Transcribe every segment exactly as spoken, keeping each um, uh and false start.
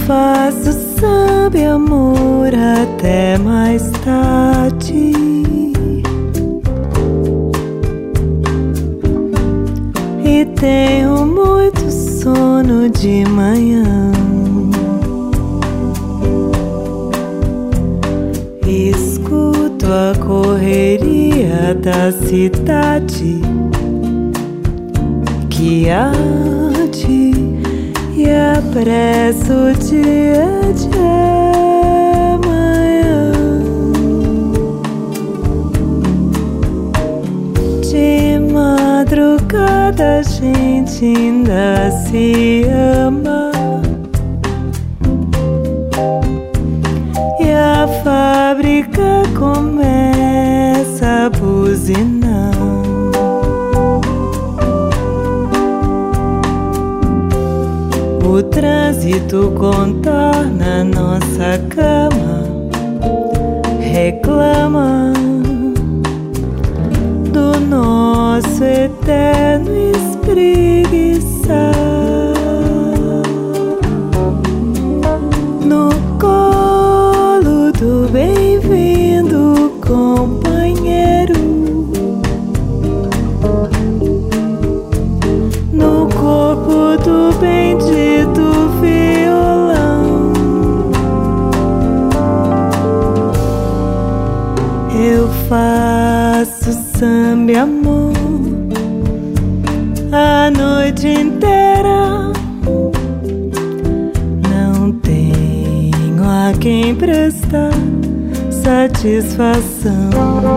faço samba e amor até mais tarde. E tenho muito sono de manhã. Escuto a correria da cidade que arde e apresso o dia de amanhã. De madrugada a gente ainda se ama e a fábrica começa a buzinar. O trânsito contorna nossa cama, reclama do nosso eterno espreguiçar. No colo do bem-vindo companheiro, no corpo do bendito violão, eu faço samba e amor a noite inteira. Não tenho a quem prestar satisfação.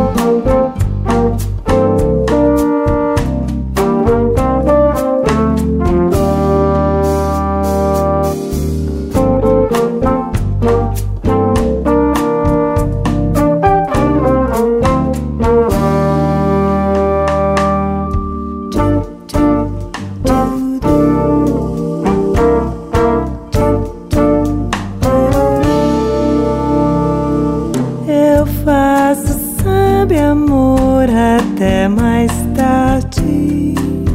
Eu faço samba e amor até mais tarde.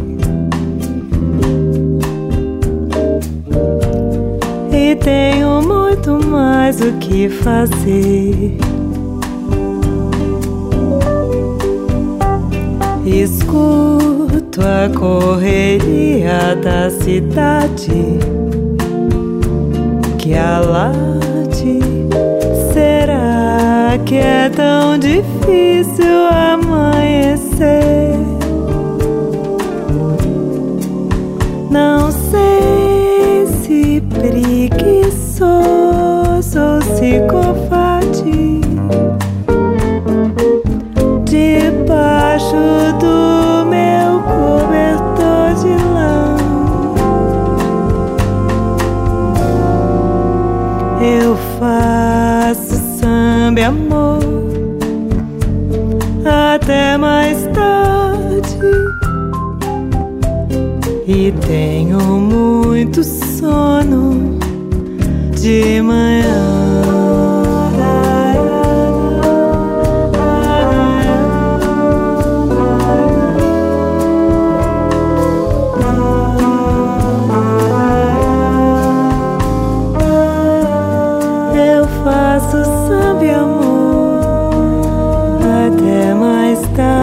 E tenho muito mais o que fazer. Escuto a correria da cidade que alade. Será que é tão difícil amanhecer? Não sei se preguiçoso ou se covarde. Debaixo do meu cobertor de lã eu faço samba e amor até mais tarde. E tenho muito sono de manhã. Eu faço samba e amor até mais tarde.